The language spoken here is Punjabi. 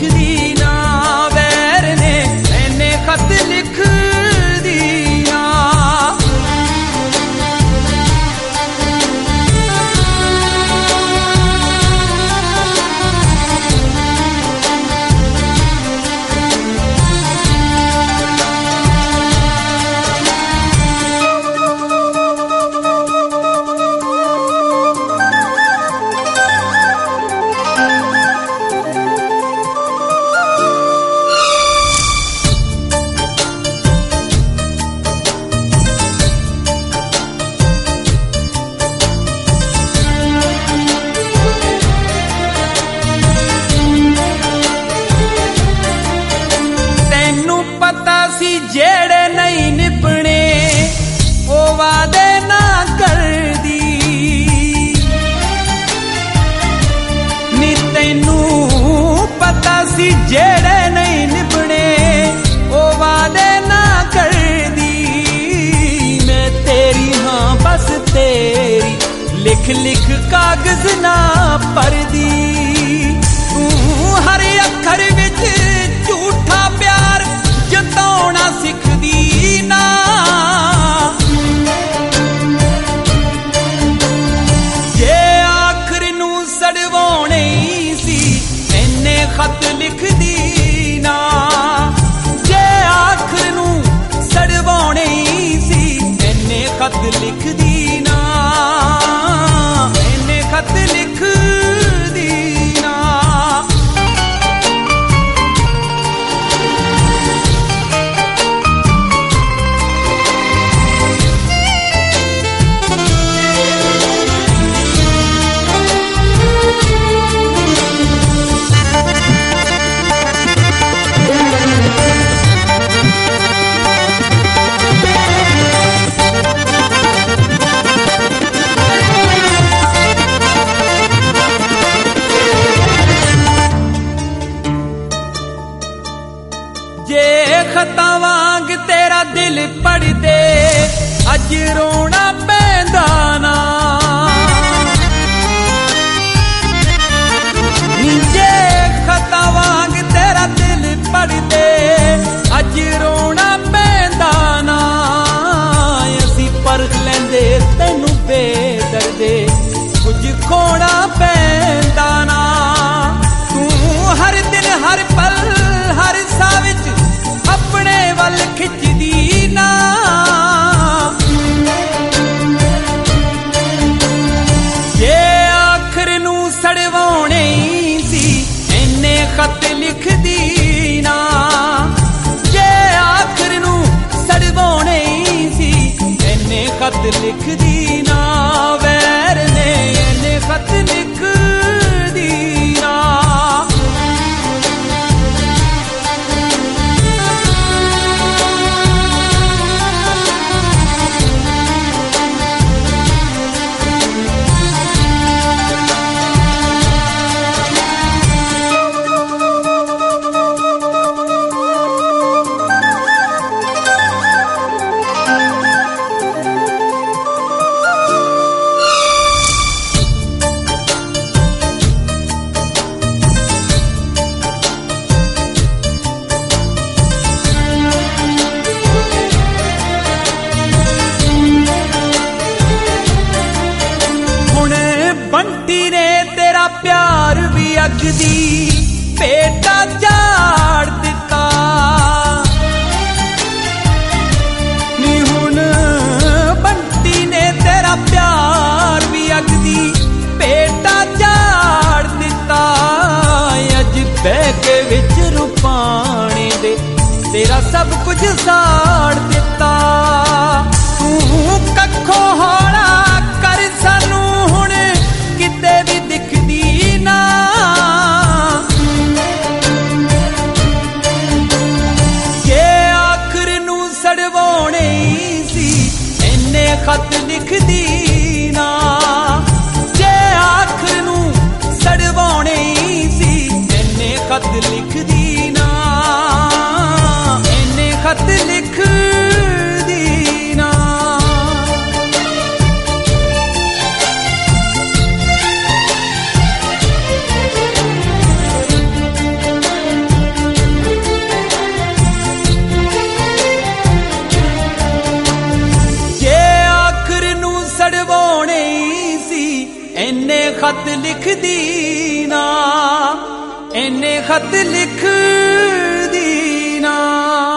ਲਿਖਦੀ ਨਾ, ਵੈਰ ਨੇ ਐਨੇ ਖਤ ਲਿਖਦੀ ਨਾ। ਜਿਹੜੇ ਨਹੀਂ ਨਿਭਣੇ ਉਹ ਵਾਦੇ ਨਾ ਕਰਦੀ ਨੀ, ਤੈਨੂੰ ਪਤਾ ਸੀ ਜਿਹੜੇ ਨਹੀਂ ਨਿਭਣੇ ਉਹ ਵਾਦੇ ਨਾ ਕਰਦੀ। ਮੈਂ ਤੇਰੀ ਹਾਂ ਬਸ ਤੇਰੀ, ਲਿਖ ਲਿਖ ਕਾਗਜ਼ ਨਾ ਭਰਦੀ। ਤੂੰ ਹਰ ਅੱਖਰ ਵਿੱਚ ਝੂਠਾ ਪਿਆਰ ਜਤਾਉਣਾ ਸਿੱਖਦੀ ਨਾ। ਜੇ ਆਖਰ ਨੂੰ ਸੜਵਾਉਣੇ ਸੀ ਐਨੇ ਖਤ ਲਿਖਦੀ ਨਾ, ਜੇ ਆਖਰ ਨੂੰ ਸੜਵਾਉਣੇ ਸੀ ਐਨੇ ਖਤ ਲਿਖਦੀ ਨਾ, ਐਨੇ ਖਤ ਲਿਖਦੀ ਨਾ। ਜੇ ਖਤਾਂ ਵਾਂਗ ਤੇਰਾ ਦਿਲ ਪੜਦੇ ਅੱਜ ਰੋਣਾ ਪੈਂਦਾ ਨਾ, ਜੇ ਖਤਾਂ ਵਾਂਗ ਤੇਰਾ ਦਿਲ ਪੜਦੇ ਅੱਜ ਰੋਣਾ ਪੈਂਦਾ ਨਾ। ਅਸੀਂ ਪਰਖ ਲੈਂਦੇ ਤੈਨੂੰ ਬੇਦਰਦੇ, ਕੁਝ ਖੋਣਾ ਪੈਂਦਾ ਨਾ। ਤੂੰ ਹਰ ਦਿਨ ਹਰ ਪਲ ਹਰ ਸਾਹ ਵਿੱਚ ਆਪਣੇ ਵੱਲ ਖਿੱਚਦੀ ਨਾ। ਜੇ ਆਖਰ ਨੂੰ ਸੜਵਾਉਣੇ ਸੀ ਐਨੇ ਖਤ ਲਿਖਦੀ ਨਾ, ਜੇ ਆਖਰ ਨੂੰ ਸੜਵਾਉਣੇ ਸੀ ਐਨੇ ਖਤ ਲਿਖਦੀ ਨਾ, ਵੈਰ ਨੇ ਐਨੇ ਖਤ ਲਿਖਦੀ ਨਾ। ਬੰਟੀ ਨੇ ਤੇਰਾ ਪਿਆਰ ਵੀ ਅੱਗ ਦੀ ਭੇਟਾ ਝਾੜ ਦਿੱਤਾ ਨੀ। ਹੁਣ ਬੰਟੀ ਨੇ ਤੇਰਾ ਪਿਆਰ ਵੀ ਅੱਗ ਦੀ ਭੇਟਾ ਝਾੜ ਦਿੱਤਾ। ਅੱਜ ਬਹਿ ਕੇ ਵਿੱਚ ਰੁਪਾਣੇ ਦੇ ਤੇਰਾ ਸਭ ਕੁਝ ਸਾੜ ਦਿੱਤਾ। ਤੂੰ ਕੱਖੋਂ ਹੌਲਾ ਕਰ ਸਾਨੂੰ ਹੁਣ ਕਿਤੇ ਵੀ ਦਿਖਦੀ ਨਾ। ਜੇ ਆਖਰ ਨੂੰ ਸੜਵਾਉਣੇ ਸੀ ਇੰਨੇ ਖਤ ਲਿਖਦੀ ਨਾ। ਜੇ ਆਖਰ ਨੂੰ ਸੜਵਾਉਣੇ ਸੀ ਇੰਨੇ ਖਤ ਲਿਖਦੀ ਨਾ। ਇੰਨੇ ਖਤ ਲਿਖਦੀ ਨਾ। ਇੰਨੇ ਖਤ ਲਿਖਦੀ ਨਾ, ਇੰਨੇ ਖਤ ਲਿਖਦੀ ਨਾ।